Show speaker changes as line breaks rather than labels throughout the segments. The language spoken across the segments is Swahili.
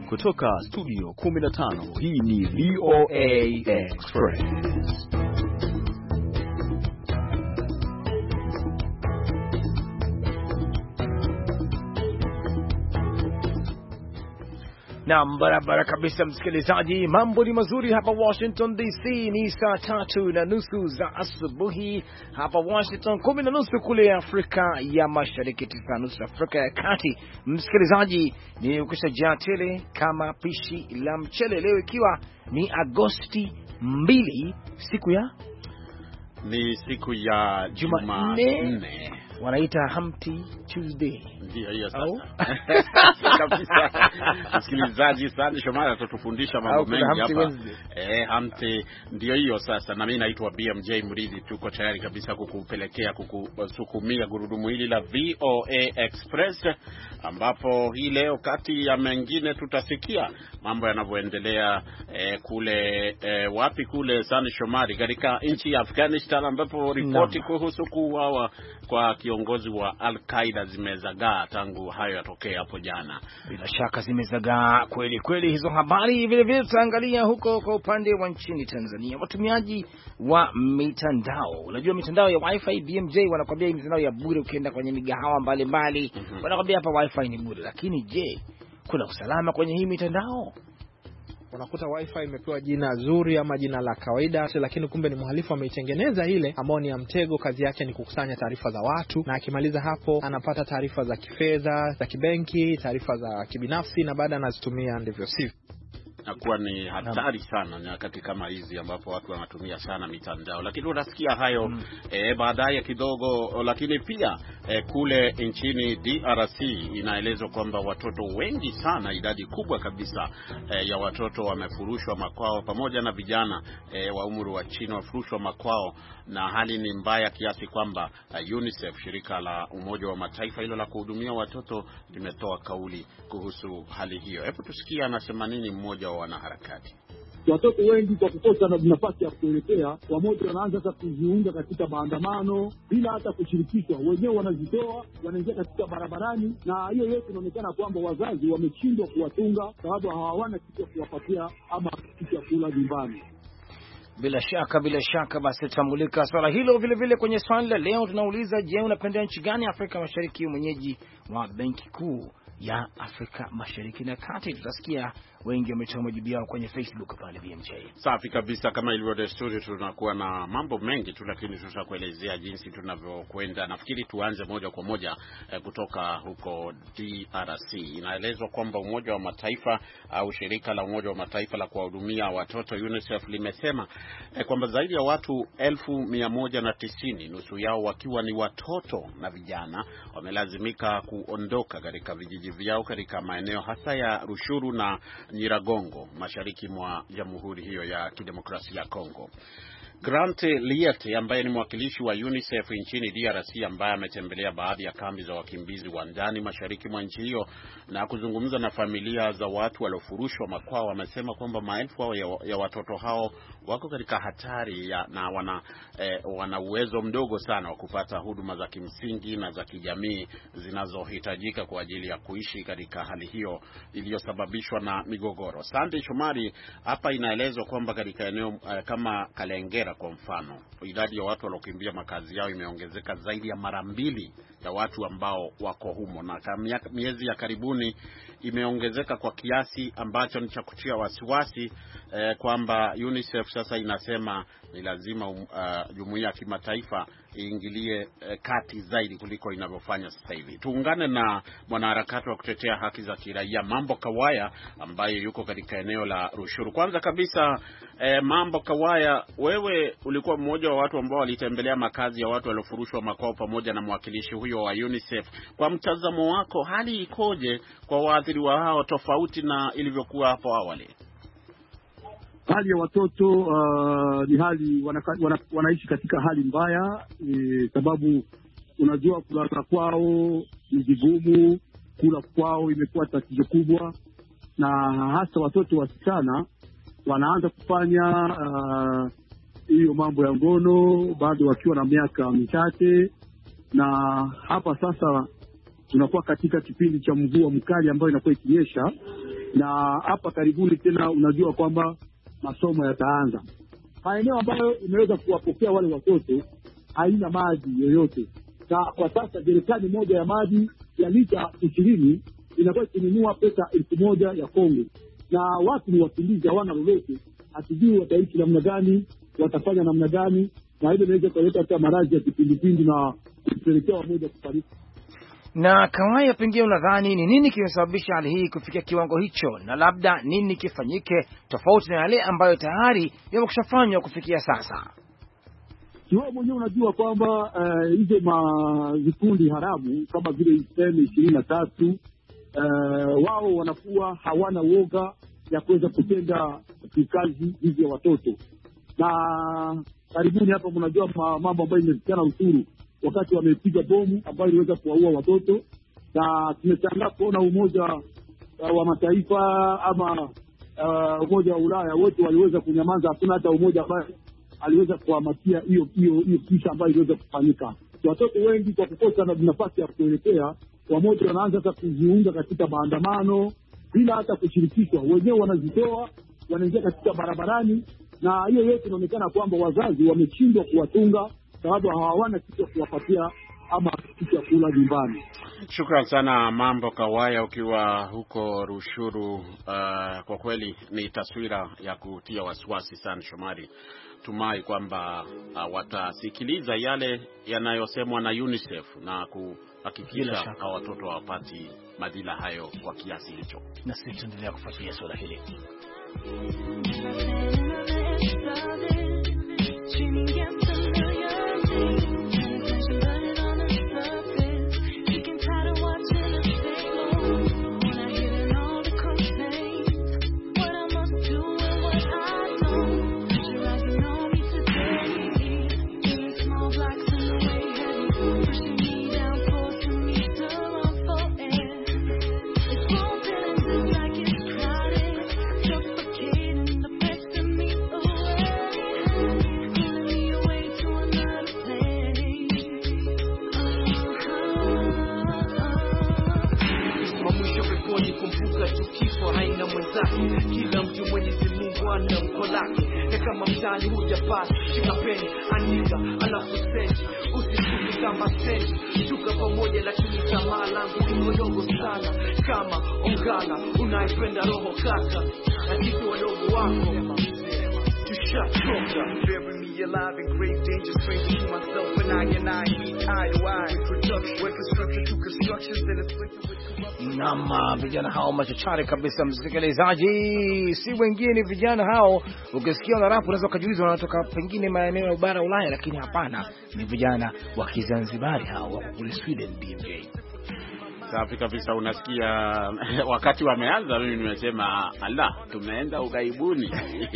Kutoka studio 15 hii ni VOA Express.
Na barabara kabisa msikilizaji, mambo ni mazuri hapa Washington DC. Ni saa 3:30 za asubuhi hapa Washington, 10:30 kule Afrika ya Mashariki, 9:30 Afrika ya Kati. Msikilizaji, ni ukishajaa tele kama pishi la mchele, leo ikiwa ni Agosti 2, siku ya Jumanne. Wanaita Humpty Tuesday.
Ndio hiyo sasa. Kabisa. Msikilizaji, sana Shomari atatufundisha mambo mengi hapa. Humpty ndio hiyo sasa. Na mimi naitwa BMJ Mridhi, tuko tayari kabisa kukusukumia gurudumu hili la VOA Express, ambapo hii leo kati ya mengine tutasikia mambo yanavyoendelea kule wapi kule sana Shomari, katika nchi ya Afghanistan, ambapo ripoti kuhusu kuuawa kwa kiongozi wa Al-Qaeda zimezagaa tangu hayo yatokea hapo jana.
Bila shaka zimezagaa kweli kweli hizo habari. Vile vile tutaangalia huko kwa upande wa nchini Tanzania, watumiaji wa mitandao. Unajua mitandao ya Wi-Fi, BMJ, wanakuambia hii mitandao ya bure, ukienda kwenye migahawa mbalimbali wanakuambia hapa Wi-Fi ni bure. Lakini je, kuna usalama kwenye hii mitandao?
Unakuta Wi-Fi imepewa jina zuri ama jina la kawaida, lakini kumbe ni mhalifu ameitengeneza ile ambao ni ya mtego. Kazi yake ni kukusanya taarifa za watu, na akimaliza hapo anapata taarifa za kifedha, za kibenki, taarifa za kibinafsi, na baada anazitumia ndivyo sivyo.
Nakuwa ni hatari sana nyakati kama hizi ambapo watu wanatumia sana mitandao. Lakini unasikia hayo baadaye kidogo. Lakini pia kule nchini DRC inaelezwa kwamba watoto wengi sana, idadi kubwa kabisa ya watoto wamefurushwa makwao, pamoja na vijana wa umri wa chini wafurushwa makwao, na hali ni mbaya kiasi kwamba UNICEF, shirika la Umoja wa Mataifa hilo la kuhudumia watoto, limetoa kauli kuhusu hali hiyo. Hebu tusikie anasema nini mmoja wa wanaharakati.
Watoto wengi kwa kukosa nafasi ya kuelekea, wamoja wanaanza sasa kujiunga katika maandamano bila hata kushirikishwa. Wenyewe wanajitoa, wanaingia katika barabarani, na hiyo yote inaonekana kwamba wazazi wameshindwa kuwatunga, sababu hawana kitu cha kuwapatia ama kitu cha kula nyumbani.
Bila shaka basi tutambulika swala hilo. Vile vile kwenye swali la leo tunauliza, je, unapenda nchi gani Afrika Mashariki mwenyeji wa Benki Kuu ya Afrika Mashariki na Kati? Tutasikia wengi wametoa majibu yao kwenye Facebook pale BMJ.
Safi kabisa, kama ilivyo desturi tunakuwa na mambo mengi tu, lakini tutakuelezea jinsi tunavyokwenda. Nafikiri tuanze moja kwa moja kutoka huko DRC. Inaelezwa kwamba Umoja wa Mataifa au shirika la Umoja wa Mataifa la kuwahudumia watoto UNICEF limesema kwamba zaidi ya watu 190,000, nusu yao wakiwa ni watoto na vijana, wamelazimika kuondoka katika vijiji vyao katika maeneo hasa ya Rushuru na Nyiragongo, mashariki mwa Jamhuri hiyo ya Kidemokrasia ya Kongo. Grant Liete, ambaye ni mwakilishi wa UNICEF nchini DRC, ambaye ametembelea baadhi ya kambi za wakimbizi wa ndani mashariki mwa nchi hiyo na kuzungumza na familia za watu waliofurushwa makwao, amesema kwamba maelfu ya watoto hao wako katika hatari na wana uwezo mdogo sana wa kupata huduma za kimsingi na za kijamii zinazohitajika kwa ajili ya kuishi katika hali hiyo iliyosababishwa na migogoro. Sande Shomari, hapa inaelezwa kwamba katika eneo kama Kalengera kwa mfano, idadi ya watu waliokimbia makazi yao imeongezeka zaidi ya mara 2 ya watu ambao wako humo, na miezi ya karibuni imeongezeka kwa kiasi ambacho ni cha kutia wasiwasi kwamba UNICEF sasa inasema ni lazima jumuiya ya kimataifa iingilie kati zaidi kuliko inavyofanya sasa hivi. Tuungane na mwanaharakati wa kutetea haki za kiraia Mambo Kawaya, ambaye yuko katika eneo la Rushuru. Kwanza kabisa, Mambo Kawaya, wewe ulikuwa mmoja wa watu ambao walitembelea makazi ya watu waliofurushwa makwao pamoja na mwakilishi huyo wa UNICEF. Kwa mtazamo wako, hali ikoje kwa waathiriwa hao tofauti na ilivyokuwa hapo awali?
Hali ya watoto ni hali wanaishi katika hali mbaya, sababu unajua kulala kwao ni vigumu, kula kwao imekuwa tatizo kubwa, na hasa watoto wasichana wanaanza kufanya hiyo mambo ya ngono bado wakiwa na miaka michache. Na hapa sasa tunakuwa katika kipindi cha mvua mkali ambayo inakuwa ikinyesha, na hapa karibuni tena unajua kwamba masomo yataanza. Maeneo ambayo imeweza kuwapokea wale watoto haina maji yoyote, na kwa sasa jerikani moja ya maji ya lita 20 inakuwa ikinunua pesa 1,000 ya Kongo, na watu ni wakimbizi, hawana lolote, hatujui wataishi namna gani, watafanya namna gani, na hilo inaweza kuleta hata maradhi ya kipindupindu na kupelekea wamoja kufariki.
Na Kawaya, pengine unadhani ni nini kimesababisha hali hii kufikia kiwango hicho, na labda nini kifanyike tofauti na yale ambayo tayari yamekushafanywa kufikia sasa?
Wewe mwenyewe unajua kwamba hizo vikundi haramu kama vile M23 wao wanakuwa hawana woga ya kuweza kutenda kazi hizi ya watoto. Na karibuni hapa mnajua mambo ambayo imefikiana Usuru wakati wamepiga bomu ambayo iliweza kuwaua watoto, na tumeshangaa kuona Umoja wa Mataifa ama Umoja wa Ulaya wote waliweza kunyamaza. Hakuna hata umoja ambaye aliweza kuhamakia hiyo kisa ambayo iliweza kufanyika. Watoto wengi kwa kukosa na nafasi ya kuelekea, wamoja wanaanza hata kujiunga katika maandamano bila hata kushirikishwa, wenyewe wanazitoa, wanaingia katika barabarani, na hiyo yote inaonekana kwamba wazazi wameshindwa kuwatunga sababu hawana kitu ya kuwapatia ama kitu ya kula nyumbani.
Shukran sana Mambo Kawaya ukiwa huko Rushuru. Kwa kweli ni taswira ya kutia wasiwasi sana, Shomari. Tumai kwamba watasikiliza yale yanayosemwa na UNICEF na kuhakikisha watoto hawapati madhila hayo kwa kiasi hicho.
Na sisi tuendelea kufuatilia swala hili.
Kila mtu Mwenyezi Mungu ana mko lake. Kama mtani hujapata shika peni, andika alafu send. Usishuke kama send, shuka pamoja lakini tamaa langu ni dogo sana. Kama ongala unaipenda roho kaka, na kitu wadogo wako tushachoka. Bury me alive in great danger, stranger to myself and I meet eye to eye. Production, construction to construction, then it's linked with
Nama vijana hao machachari kabisa, msikilizaji, si wengine vijana hao. Ukisikia na rap unaweza kujiuliza wanatoka pengine maeneo ya bara Ulaya, lakini hapana, ni vijana wa Kizanzibari hao wa kule Sweden. BMJ
safi kabisa. Unasikia wakati wameanza mimi nimesema ala, tumeenda ugaibuni.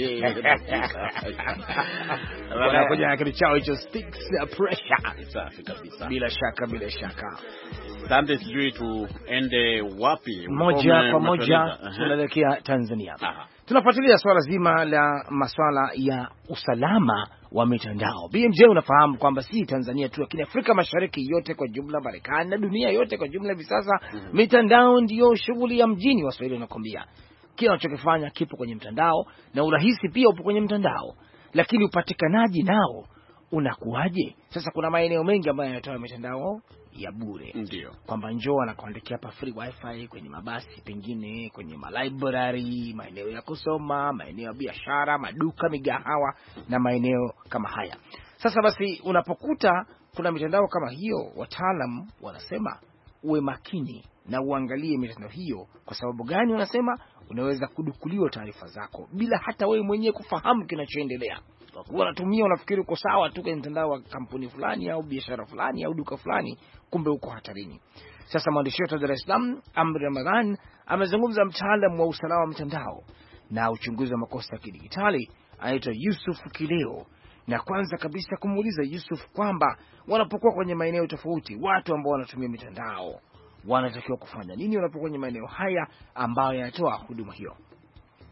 Wanakuja na kitu chao hicho sticks pressure.
Safi kabisa.
Bila shaka.
Sande, sijui tuende wapi?
Moja kwa moja tunaelekea Tanzania. Tunafuatilia swala zima la masuala ya usalama wa mitandao. BMJ, unafahamu kwamba si Tanzania tu lakini Afrika Mashariki yote kwa jumla, Marekani na dunia yote kwa jumla hivi sasa mitandao ndiyo shughuli ya mjini. Waswahili wanakuambia kila unachokifanya kipo kwenye mtandao, na urahisi pia upo kwenye mtandao, lakini upatikanaji nao unakuaje? Sasa kuna maeneo mengi ambayo yanatoa mitandao ya bure.
Ndio
kwamba njoo anakuandikia hapa free wifi kwenye mabasi, pengine kwenye library, maeneo ya kusoma, maeneo ya biashara, maduka, migahawa na maeneo kama haya. Sasa basi unapokuta kuna mitandao kama hiyo, wataalam wanasema uwe makini na uangalie mitandao hiyo. Kwa sababu gani? Wanasema unaweza kudukuliwa taarifa zako bila hata wewe mwenyewe kufahamu kinachoendelea. Unatumia, unafikiri uko sawa tu kwenye mtandao wa kampuni fulani au biashara fulani au duka fulani, kumbe uko hatarini. Sasa mwandishi wetu wa Dar es Salaam Amri Ramadhan amezungumza mtaalamu wa usalama wa mtandao na uchunguzi wa makosa ya kidijitali, anaitwa Yusuf Kileo, na kwanza kabisa kumuuliza Yusuf kwamba wanapokuwa kwenye maeneo tofauti, watu ambao wanatumia mitandao wanatakiwa kufanya nini wanapokuwa kwenye maeneo haya ambayo yanatoa huduma hiyo?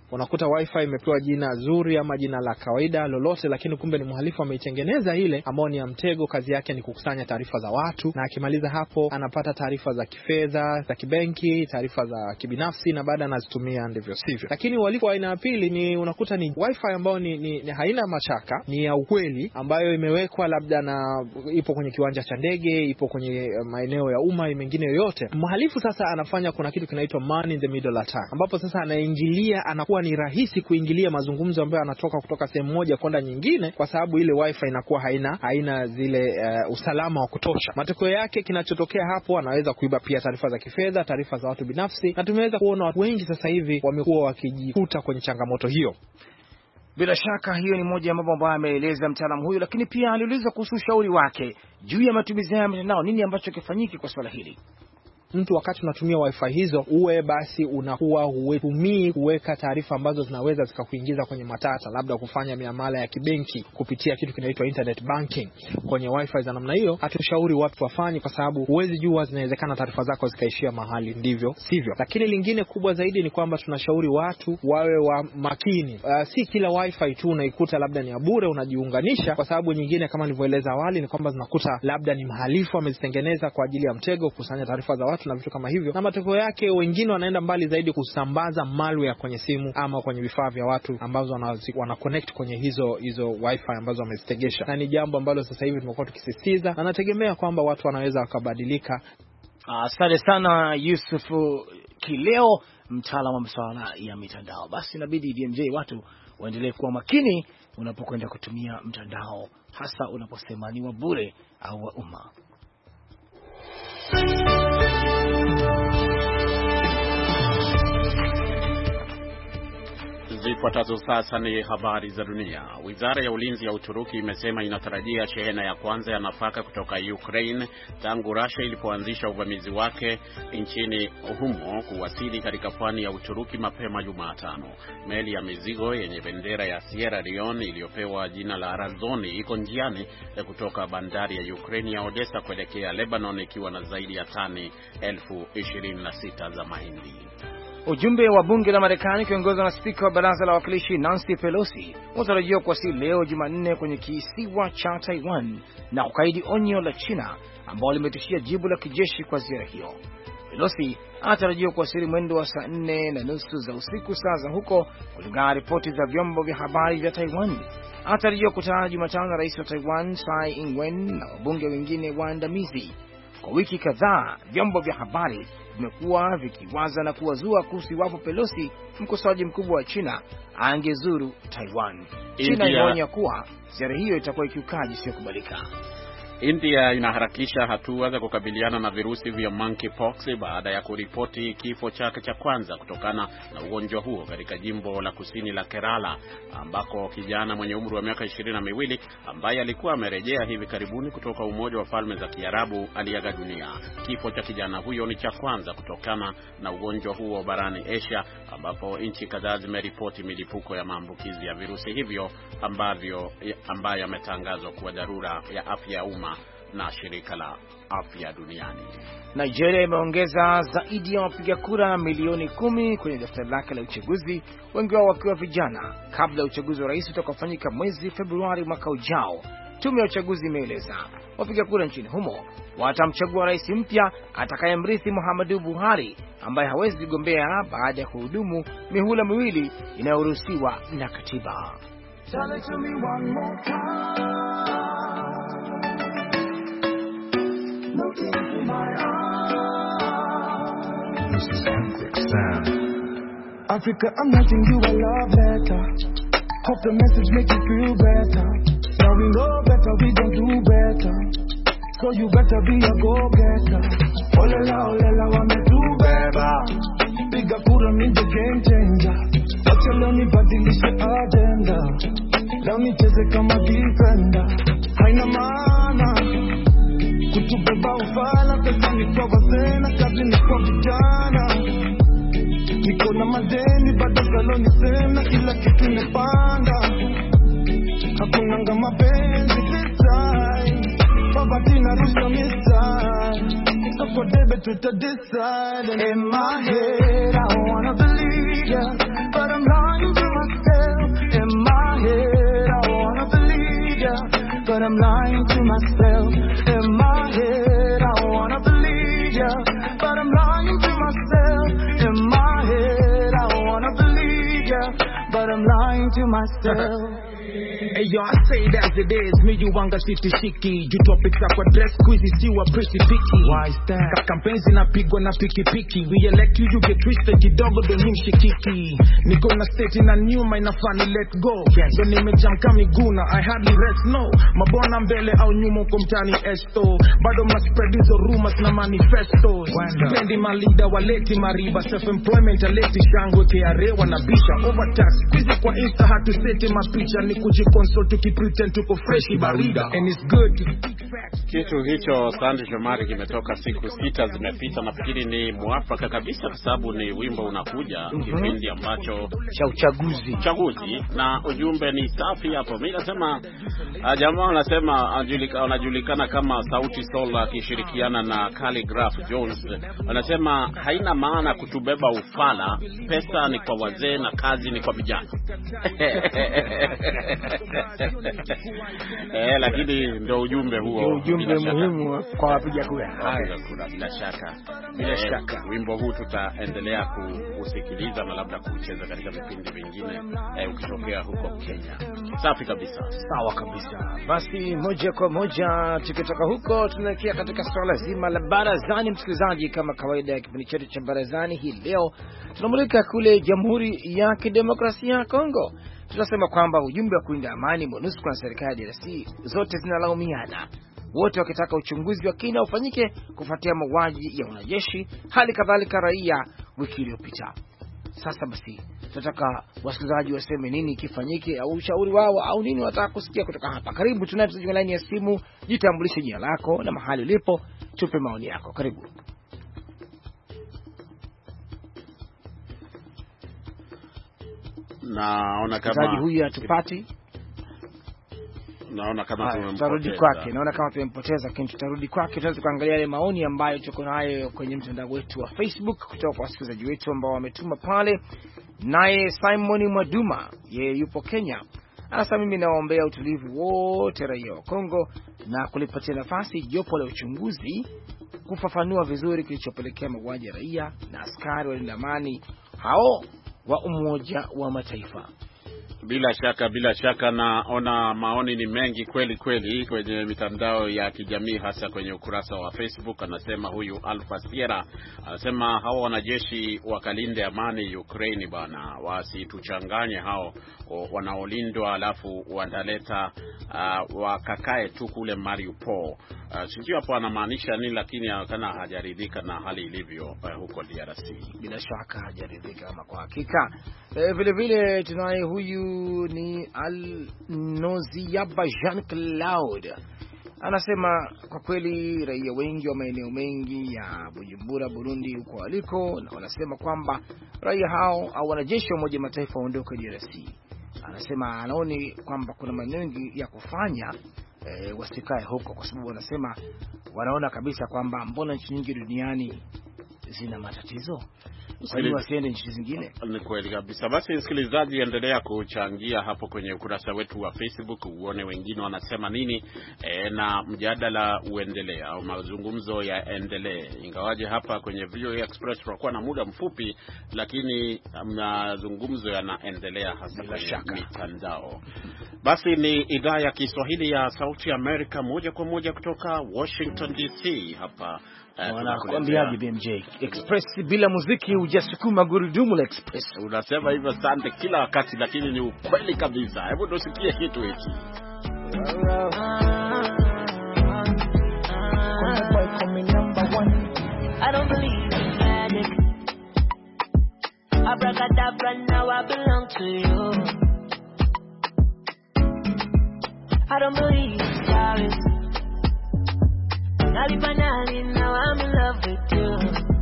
Unakuta wifi imepewa jina zuri ama jina la kawaida lolote, lakini kumbe ni mhalifu ameitengeneza ile ambao ni ya mtego. Kazi yake ni kukusanya taarifa za watu, na akimaliza hapo anapata taarifa za kifedha, za kibenki, taarifa za kibinafsi, na baada anazitumia ndivyo sivyo. Lakini uhalifu wa aina ya pili ni unakuta ni wifi ambao ni haina mashaka, ni ya ukweli, ambayo imewekwa labda na ipo kwenye kiwanja cha ndege, ipo kwenye maeneo ya umma mengine yoyote. Mhalifu sasa anafanya kuna kitu kinaitwa man in the middle attack, ambapo sasa anaingilia, anakuwa ni rahisi kuingilia mazungumzo ambayo yanatoka kutoka sehemu moja kwenda nyingine, kwa sababu ile wifi inakuwa haina zile usalama wa kutosha. Matokeo yake kinachotokea hapo, anaweza kuiba pia taarifa za kifedha, taarifa za watu binafsi, na tumeweza kuona watu wengi sasa hivi wamekuwa wakijikuta kwenye changamoto hiyo.
Bila shaka hiyo ni moja ya mambo ambayo ameeleza mtaalamu huyu, lakini pia aliuliza kuhusu ushauri wake juu ya matumizi ya mitandao, nini ambacho kifanyike kwa swala hili.
Mtu wakati unatumia wifi hizo, uwe basi unakuwa hutumii kuweka taarifa ambazo zinaweza zikakuingiza kwenye matata, labda kufanya miamala ya kibenki kupitia kitu kinaitwa internet banking kwenye wifi za namna hiyo. Hatushauri watu wafanye, kwa sababu huwezi jua, zinawezekana taarifa zako zikaishia mahali ndivyo sivyo. Lakini lingine kubwa zaidi ni kwamba tunashauri watu wawe wa makini. Si kila wifi tu unaikuta labda ni ya bure unajiunganisha, kwa sababu nyingine kama nilivyoeleza awali ni kwamba zinakuta labda ni mhalifu amezitengeneza kwa ajili ya mtego, kusanya taarifa za watu na vitu kama hivyo, na matokeo yake wengine wanaenda mbali zaidi kusambaza malware kwenye simu ama kwenye vifaa vya watu ambazo wana connect kwenye hizo wifi ambazo wamezitegesha, na ni jambo ambalo sasa hivi tumekuwa tukisisitiza, na nategemea kwamba watu wanaweza wakabadilika.
Asante sana Yusuf Kileo, mtaalamu wa masuala ya mitandao. Basi inabidi DMJ watu waendelee kuwa makini unapokwenda kutumia mtandao, hasa unaposema ni wa bure au wa umma.
Zifuatazo sasa ni habari za dunia. Wizara ya ulinzi ya Uturuki imesema inatarajia shehena ya kwanza ya nafaka kutoka Ukraine tangu Russia ilipoanzisha uvamizi wake nchini humo kuwasili katika pwani ya Uturuki mapema Jumatano. Meli ya mizigo yenye bendera ya Sierra Leone iliyopewa jina la Razoni iko njiani kutoka bandari ya Ukraine ya Odessa kuelekea Lebanon ikiwa na zaidi ya tani 26,000 za mahindi.
Ujumbe wa bunge la Marekani ukiongozwa na spika wa baraza la wawakilishi Nancy Pelosi unatarajiwa kuwasili leo Jumanne kwenye kisiwa cha Taiwan na kukaidi onyo la China ambao limetishia jibu la kijeshi kwa ziara hiyo. Pelosi anatarajiwa kuwasili mwendo wa saa 4:30 za usiku saa za huko, kulingana na ripoti za vyombo vya habari vya Taiwan. Anatarajiwa kukutana Jumatano na rais wa Taiwan Tsai Ing-wen na wabunge wengine waandamizi. Kwa wiki kadhaa vyombo vya habari vimekuwa vikiwaza na kuwazua kuhusu iwapo Pelosi, mkosoaji mkubwa wa China, angezuru Taiwan. China inaonya kuwa ziara hiyo itakuwa ikiukaji usiokubalika.
India inaharakisha hatua za kukabiliana na virusi vya monkeypox baada ya kuripoti kifo chake cha kwanza kutokana na ugonjwa huo katika jimbo la kusini la Kerala, ambako kijana mwenye umri wa miaka 22 ambaye alikuwa amerejea hivi karibuni kutoka Umoja wa Falme za Kiarabu aliaga dunia. Kifo cha kijana huyo ni cha kwanza kutokana na ugonjwa huo barani Asia, ambapo nchi kadhaa zimeripoti milipuko ya maambukizi ya virusi hivyo ambayo yametangazwa kuwa dharura ya afya ya umma na shirika la afya duniani.
Nigeria imeongeza zaidi ya wapiga kura milioni 10 kwenye daftari lake la uchaguzi, wengi wao wakiwa vijana, kabla ya uchaguzi wa rais utakaofanyika mwezi Februari mwaka ujao. Tume ya uchaguzi imeeleza wapiga kura nchini humo watamchagua rais mpya atakayemrithi Muhammadu Buhari, ambaye hawezi kugombea baada ya kuhudumu mihula miwili inayoruhusiwa na katiba.
Tell it to me one more time. Look into my eyes.
This is Hendrix Sam.
Africa, I'm writing you a love letter. Hope the message makes you feel better. Now we know better, we don't do better. So you better be a go-getter. Olela, wame tu beba. Piga kura ni the game changer. Wacha leo nibadilishe agenda. Leo nicheze kama defender. Haina maana kutubeba ufala, pesa ni kwa wazee na kazi ni kwa vijana. Niko na madeni bado saloni sema kila kitu imepanda. Hakunanga mapenzi this time, poverty na rusha mistari. So what they better to decide. And in my head, I wanna believe ya, but I'm lying to myself. In my head, I wanna believe ya, but I'm lying to myself. In my head, I wanna believe ya, but I'm lying to myself. In my head, I wanna believe ya, but I'm lying to myself.
Hey yo, I say it as it is. Me you wanga shiti shiki. You topics up with dress squeezy, see what pretty picky. Why is that? Kampenzi na pigwa na piki piki. We elect you, you get twisted. Kidogo do nimshikiki. Niko na state na nyuma inafani let go. So nimejamka miguna, I hardly rest no. Mabona mbele au nyuma kumtani esto. Bado ma spread hizo rumors na manifestos. Spendi ma leader waleti mariba. Self-employment aleti shangwe KRA wanabisha. Overtax, squeezy kwa Insta hatu seti mapicha. Kujikonsult tukipretend tuko fresh barida and it's good.
Kitu hicho Sandy Shomari kimetoka siku 6 zimepita. Nafikiri ni muafaka kabisa kwa sababu ni wimbo unakuja kipindi ambacho
cha uchaguzi na ujumbe ni safi hapo. Mimi nasema jamaa wanasema anajulikana kama Sauti Sol akishirikiana na Calligraph Jones. Wanasema haina maana kutubeba ufala, pesa ni kwa wazee na kazi ni kwa vijana. Lakini ndio ujumbe huo, ujumbe muhimu kwa wapiga kura. Bila shaka wimbo huu tutaendelea kusikiliza na labda kucheza katika vipindi vingine ukitokea huko Kenya. Safi kabisa. Sawa kabisa. Basi moja kwa moja tukitoka huko tunaelekea katika swala zima la barazani. Msikilizaji, kama kawaida ya kipindi chetu cha barazani, hii leo tunamulika kule Jamhuri ya Kidemokrasia ya Kongo. Tunasema kwamba ujumbe wa kulinda amani MONUSCO na serikali ya DRC zote zinalaumiana, wote wakitaka uchunguzi wa kina ufanyike kufuatia mauaji ya wanajeshi, hali kadhalika raia wiki iliyopita. Sasa basi tunataka wasikilizaji waseme nini kifanyike, au ushauri wao au nini wataka kusikia kutoka hapa. Karibu, tunaye msikilizaji line ya simu. Jitambulishe jina lako na mahali ulipo, tupe maoni yako. Karibu. Naona kama huyu atupati. Naona kama tutarudi kwake. Naona kama tumempoteza, lakini tutarudi kwake. Tutaweza kuangalia yale maoni ambayo tuko nayo kwenye mtandao wetu wa Facebook kutoka kwa wasikilizaji wetu ambao wametuma pale. Naye Simon Mwaduma, yeye yupo Kenya, anasema mimi nawaombea utulivu wote raia wa Kongo na kulipatia nafasi jopo la uchunguzi kufafanua vizuri kilichopelekea mauaji ya raia na askari walinda amani hao wa Umoja wa Mataifa. Bila shaka naona maoni ni mengi kweli kwenye mitandao ya kijamii, hasa kwenye ukurasa wa Facebook. Anasema huyu Alpha Sierra, anasema hao wanajeshi wakalinde amani Ukraine bana, wasituchanganye hao wanaolindwa alafu wanaleta wakakae tu kule Mariupol. Sijui hapo anamaanisha nini, lakini kana hajaridhika na hali ilivyo huko DRC. Bila shaka hajaridhika kama kwa hakika. Vile vile tunaye huyu ni Al-Noziyaba Jean Claude, anasema kwa kweli raia wengi wa maeneo mengi ya Bujumbura Burundi huko waliko, na wanasema kwamba raia hao au wanajeshi wa Umoja wa Mataifa waondoke DRC. Anasema anaoni kwamba kuna maneno mengi ya kufanya wasikae huko, kwa sababu wanasema wanaona kabisa kwamba mbona nchi nyingi duniani zina matatizo, kwa nini wasiende nchi zingine? Ni kweli kabisa. Basi msikilizaji, endelea kuchangia hapo kwenye ukurasa wetu wa Facebook, uone wengine wanasema nini, na mjadala uendelee au mazungumzo yaendelee. Ingawaje hapa kwenye VOA Express tunakuwa na muda mfupi, lakini mazungumzo yanaendelea hasa kwenye mitandao. Basi ni idhaa ya Kiswahili ya Sauti Amerika, moja kwa moja kutoka Washington DC hapa. Wanakuambiaje BMJ Express bila muziki hujasukuma gurudumu la Express. Unasema hivyo asante kila wakati, lakini ni ukweli kabisa. Hebu tusikie kitu hiki. I don't believe in magic. Abracadabra, now I belong to you. I don't believe in sorry. Now I'm in love with you.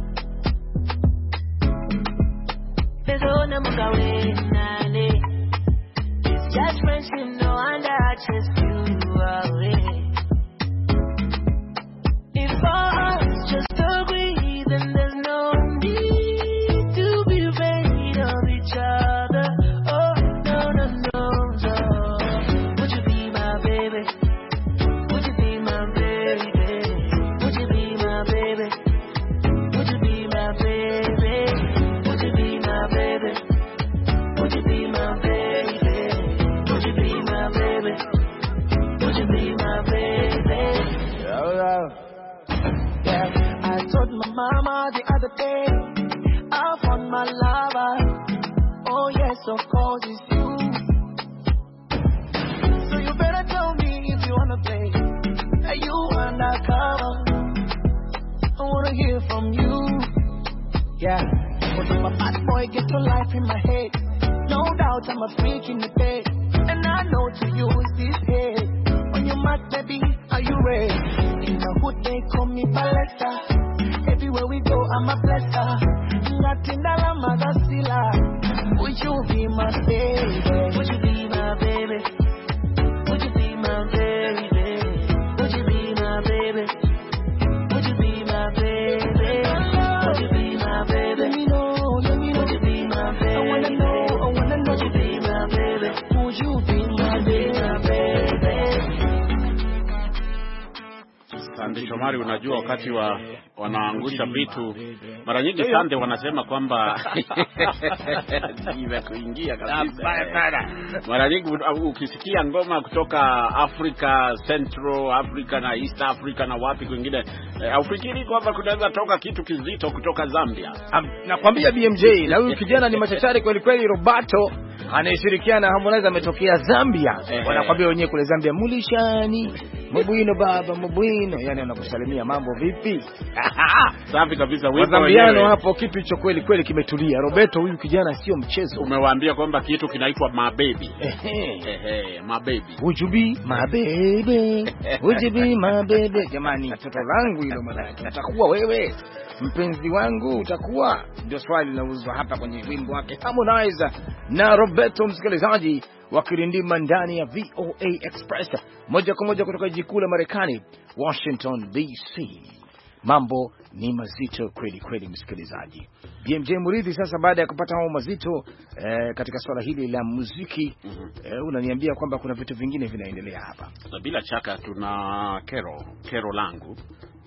There's no number way, it's just friendship, no wonder I chase you away. If all just a
my baby? Would you be my baby? Would you be my baby? Would you be my baby? Would you be my baby? Would you be my baby? Yeah, I told my mama the other day I found my lover. Oh yes, of course it's you. So you better tell me if you wanna play. Are you undercover? I wanna hear from you. Yeah, but if my bad boy get to life in my head, no doubt I'm a freak in the bed. And I know to use this head. On your mat, baby, are you ready? In the hood they call me Paletta. Everywhere we go, I'm a blesser. Nothing that I'm a gasila. Would you be my baby? Would you be my baby? Would you be my baby? Would you be my baby? Would you be my baby? Would you be my baby? Let me know. Would you be my baby? I wanna know. Would you be my baby? Would you be my baby?
Sande Shomari, unajua wakati wanaangusha vitu mara nyingi Sande wanasema kwamba kuingia kabisa. Mara nyingi ukisikia ngoma kutoka Africa, Central Africa na East Africa na wapi kwingine, ufikiri kwamba kunaweza toka kitu kizito kutoka Zambia.
Nakwambia BMJ, na huyu kijana ni machachari kweli kweli. Roberto anayeshirikiana na Harmonize ametokea Zambia. Wanakwambia wenyewe kule Zambia, mulishani mbuino baba mbuino, yani wanakusalimia mambo vipi.
Safi kabisa.
Zambiano hapo kitu hicho kweli kweli kimetulia. Roberto huyu kijana sio mchezo.
Umewaambia kwamba kitu kinaitwa my baby. My baby.
Would you be my baby? Would you be my baby? Jamani, mtoto wangu hilo maana utakuwa wewe mpenzi wangu, utakuwa. Ndio swali linaulizwa hapa kwenye wimbo wake Harmonize na Roberto, msikilizaji, wakirindima ndani ya VOA Express moja kwa moja kutoka jiji kuu la Marekani, Washington DC. Mambo ni mazito kweli kweli, msikilizaji. BMJ Muridhi, sasa baada ya kupata mambo mazito katika swala hili la muziki, unaniambia kwamba kuna vitu vingine vinaendelea hapa.
Na bila shaka tuna kero langu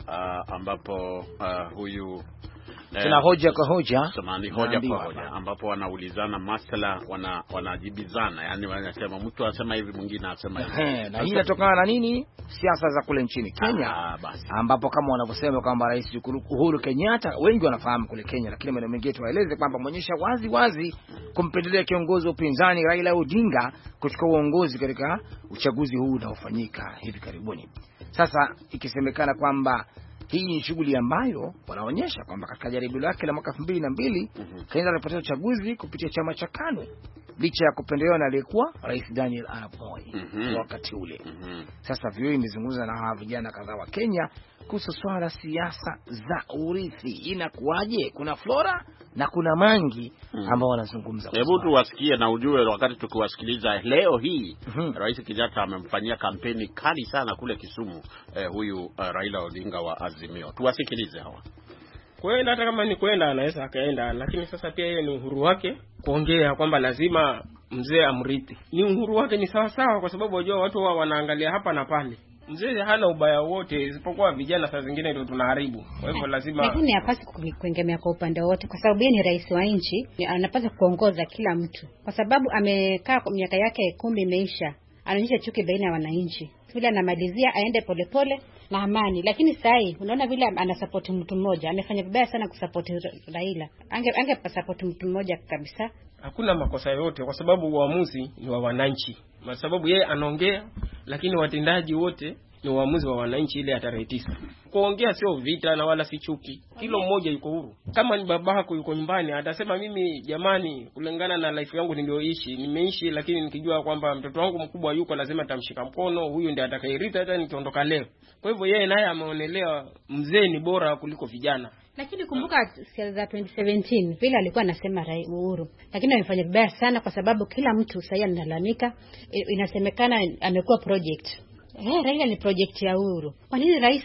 ambapo huyu
tuna hoja kwa hoja,
samani hoja kwa hoja, ambapo wanaulizana masala, wanajibizana, yani wanasema mtu anasema hivi mwingine anasema hivi.
Na hii inatokana na nini? Siasa za kule nchini Kenya, ambapo kama wanavyosema kwamba Rais Uhuru Kenyatta, wengi wanafahamu kule Kenya, lakini maana mengine tuwaeleze kwamba muonyesha wazi kumpendelea kiongozi wa upinzani Raila Odinga kuchukua uongozi katika uchaguzi huu unaofanyika hivi karibuni. Sasa ikisemekana kwamba hii ni shughuli ambayo wanaonyesha kwamba katika jaribio lake la mwaka 2002 Kenya alipata uchaguzi kupitia chama cha KANU licha ya kupendelewa na aliyekuwa Rais Daniel Arap Moi wakati ule. Sasa vio imezungumza na hawa vijana kadhaa wa Kenya kuhusu swala siasa za urithi. Inakuaje? Kuna Flora na kuna Mangi ambao wanazungumza.
Hebu tuwasikie na ujue wakati tukiwasikiliza leo hii. Rais Kenyatta amemfanyia kampeni kali sana kule Kisumu huyu Raila Odinga wa Azimio. Tuwasikilize hawa.
Kwenda hata kama ni kwenda anaweza akaenda, lakini sasa pia yeye ni uhuru wake kuongea kwamba lazima mzee amrithi. Ni uhuru wake, ni sawa sawa, kwa sababu wajua watu wanaangalia hapa na pale. Mzee hana ubaya wote, isipokuwa vijana saa zingine ndio tunaharibu. Kwa hivyo lazima, lakini hapasi kuengemea kwa upande wote, kwa sababu yeye ni rais wa nchi, anapaswa kuongoza kila mtu, kwa sababu amekaa miaka yake 10 imeisha. Anaonyesha chuki baina ya wananchi. Vile anamalizia aende polepole na amani, lakini sasa unaona vile anasupport mtu mmoja, amefanya vibaya sana kusupport Raila. Ange support mtu mmoja kabisa. Hakuna makosa yote, kwa sababu uamuzi ni wa wananchi. Kwa sababu yeye anaongea, lakini watendaji wote ni uamuzi wa wananchi ile ya tarehe 9. Kuongea sio vita na wala si chuki. Kila mmoja yuko huru. Kama ni babako yuko nyumbani atasema mimi jamani, kulingana na life yangu nilioishi, nimeishi, lakini nikijua kwamba mtoto wangu mkubwa yuko lazima tamshika mkono, huyu ndiye atakayerita hata nikiondoka leo. Kwa hivyo yeye naye ameonelea mzee ni bora kuliko vijana. Lakini kumbuka siasa za 2017 vile alikuwa anasema Uhuru, lakini amefanya vibaya sana, kwa sababu kila mtu sasa analalamika. Inasemekana amekuwa project. Raila ni project ya Uhuru. Kwa nini rais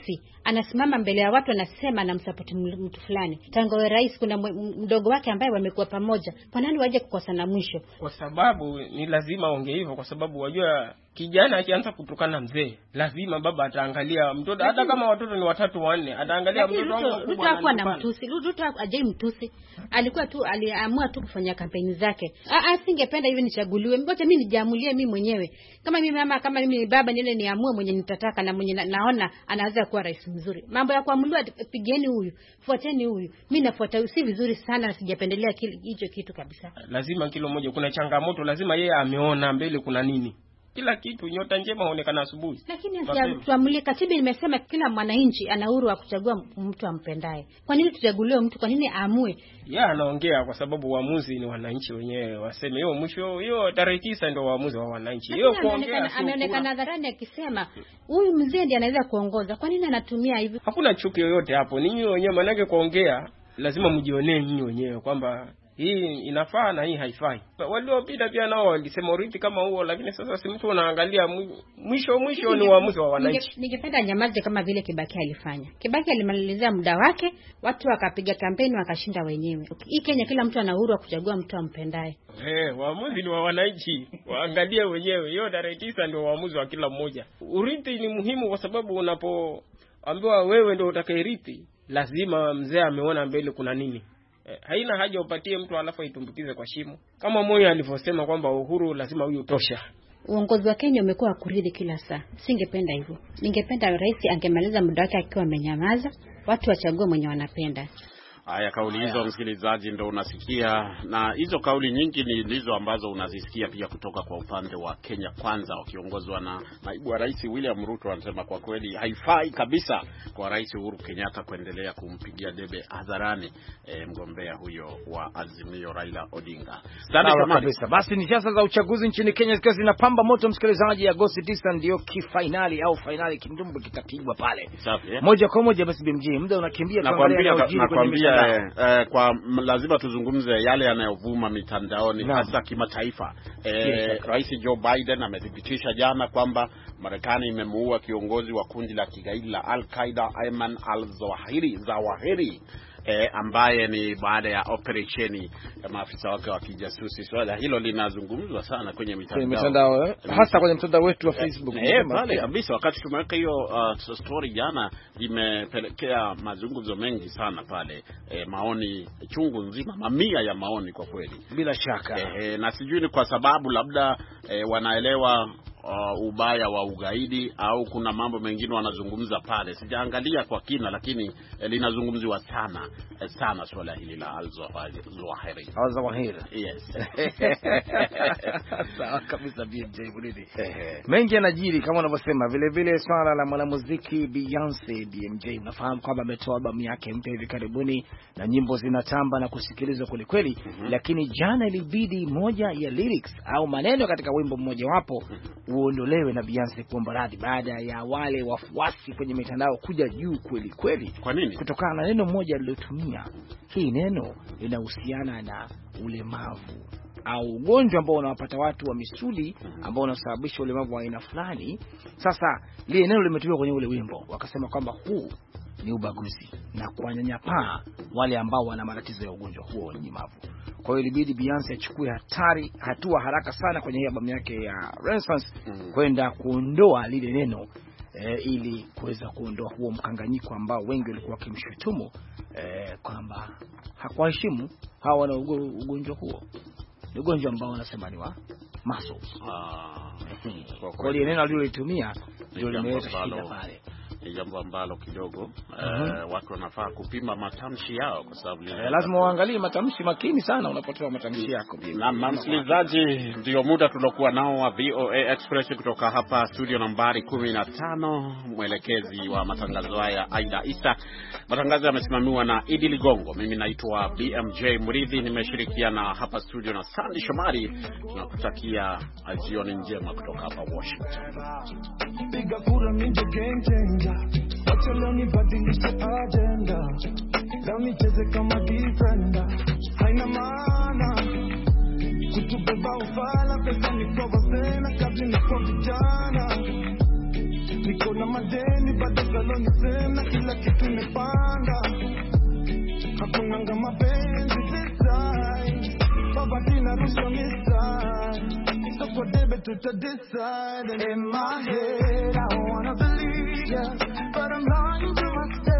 anasimama mbele ya watu anasema anamsupport mtu fulani. Tangu rais kuna mdogo wake ambaye wamekuwa pamoja. Kwa nani waje kukosana mwisho?
Kwa sababu ni lazima aongee hivyo, kwa sababu wajua kijana akianza kutukana mzee, lazima baba ataangalia mtoto, hata kama watoto ni 3 4, ataangalia mtoto wangu.
Ruto hakuwa na mtusi. Ruto ajai mtusi. Alikuwa tu aliamua tu kufanya kampeni zake. Asingependa hivi nichaguliwe. Ngoja mimi nijiamulie mimi mwenyewe. Kama mimi mama, kama mimi baba, niende niamue mwenye nitataka na mwenye naona anaweza kuwa rais mzuri. Mambo ya kuamuliwa pigeni huyu, fuateni huyu. Mimi nafuata si vizuri sana, sijapendelea hicho kitu kabisa.
Lazima kilo moja kuna changamoto, lazima yeye ameona mbele kuna nini. Kila kitu nyota njema huonekana asubuhi.
Lakini tuamulie, katiba imesema kila mwananchi ana uhuru wa kuchagua mtu ampendaye. Kwa nini tuchagulie mtu? Kwa nini aamue?
Anaongea kwa sababu uamuzi ni wananchi wenyewe. Waseme hiyo mwisho hiyo tarehe 9 ndio uamuzi wa wananchi. Hiyo kuongea
ameonekana hadharani akisema huyu mzee ndiye anaweza kuongoza. Kwa nini anatumia hivi?
Hakuna chuki yoyote hapo. Ninyi wenyewe manake kuongea lazima mjionee ninyi wenyewe kwamba hii inafaa na hii haifai. Waliopita pia nao walisema urithi kama huo, lakini sasa si mtu unaangalia mwisho ni uamuzi wa wananchi.
Ningependa nyamaze kama vile Kibaki alifanya. Kibaki alimalizia muda wake, watu wakapiga kampeni wakashinda wenyewe. Hii Kenya kila mtu ana uhuru wa kuchagua mtu ampendaye.
Uamuzi ni wa wananchi. Waangalie wenyewe. Hiyo tarehe 9 ndio uamuzi wa kila mmoja. Urithi ni muhimu kwa sababu unapoambiwa wewe ndio utakayerithi, lazima mzee ameona mbele kuna nini. Haina haja upatie mtu alafu aitumbukize kwa shimo. Kama Moi alivyosema kwamba uhuru lazima huyu tosha.
Uongozi wa Kenya umekuwa kuridhi kila saa. Singependa hivyo. Ningependa rais angemaliza muda wake akiwa amenyamaza, watu wachague mwenye wanapenda.
Haya, kauli hizo msikilizaji ndo unasikia, na hizo kauli nyingi ni ndizo ambazo unazisikia pia kutoka kwa upande wa Kenya Kwanza wakiongozwa na naibu wa rais William Ruto. Anasema kwa kweli haifai kabisa kwa Rais Uhuru Kenyatta kuendelea kumpigia debe hadharani mgombea huyo wa Azimio Raila Odinga.
Sawa kabisa. Basi ni siasa za uchaguzi nchini Kenya zikiwa zinapamba moto msikilizaji. Agosti 9 ndio kifinali au finali kindumbu kitapigwa pale. Moja kwa moja. Basi BMJ muda unakimbia,
nakwambia kwa lazima tuzungumze yale yanayovuma mitandaoni hasa kimataifa. Rais Joe Biden amethibitisha jana kwamba Marekani imemuua kiongozi wa kundi la kigaidi la Al-Qaeda Ayman al-Zawahiri ambaye ni baada ya operesheni ya maafisa wake wa kijasusi. Swala hilo linazungumzwa sana kwenye mitandao,
hasa kwenye mtandao wetu wa Facebook.
Pale kabisa wakati tumeweka hiyo story jana, imepelekea mazungumzo mengi sana pale, maoni chungu nzima, mamia ya maoni kwa kweli.
Bila shaka.
Na sijui ni kwa sababu labda wanaelewa ubaya wa ugaidi au kuna mambo mengine wanazungumza pale. Sijaangalia kwa kina, lakini linazungumziwa sana swala hili la al-Zawahiri. Yes.
Sawa kabisa BMJ Buridi. Mengi yanajiri kama unavyosema. Vile vile swala la mwanamuziki Beyonce BMJ, unafahamu kwamba ametoa albamu yake mpya hivi karibuni na nyimbo zinatamba na kusikilizwa kweli kweli. Lakini jana ilibidi moja ya lyrics au maneno katika wimbo mmoja wapo uondolewe na Beyonce kuomba radhi baada ya wale wafuasi kwenye mitandao kuja juu kweli kweli.
Kwa nini?
Kutokana na neno moja alilotumia. Hii neno linahusiana na ulemavu au ugonjwa ambao unawapata watu wa misuli ambao unasababisha ulemavu wa aina fulani. Sasa lile neno limetumwa kwenye ule wimbo, wakasema kwamba huu ni ubaguzi na kuwanyanyapaa wale ambao wana matatizo ya ugonjwa huo wa ulemavu. Kwa hiyo ilibidi Beyonce achukue hatua haraka sana kwenye hii albamu yake ya Renaissance kwenda kuondoa lile neno ili kuweza kuondoa huo mkanganyiko ambao wengi walikuwa wakimshutumu kwamba hakuheshimu hawa wana ugonjwa huo. Ni ugonjwa ambao wanasema ni wa muscles. Kwa hiyo neno alilotumia ndio limeleta shida pale.
Ni jambo ambalo kidogo watu wanafaa kupima matamshi yao, kwa sababu
lazima uangalie matamshi makini sana unapotoa matamshi yako.
Na msikilizaji, ndio muda tulokuwa nao wa VOA Express kutoka hapa studio nambari 15. Mwelekezi wa matangazo haya Aida Isa. Matangazo yamesimamiwa na Idi Ligongo. Mimi naitwa BMJ Muridhi, nimeshirikiana hapa studio na Sandy Shomari. Tunakutakia jioni njema kutoka hapa Washington.
Piga kura mimi game changer. Wacha leo nibadilishe agenda. Leo nicheze kama defender. Haina maana kutubeba ufala, pesa ni kwa wazee na kazi ni kwa vijana. Niko na madeni bado saloni sema kila kitu imepanda. Hakunanga mapenzi this time. Baba tina rushwa misai. So for debe to decide. And in my head I wanna believe ya, but I'm lying to myself.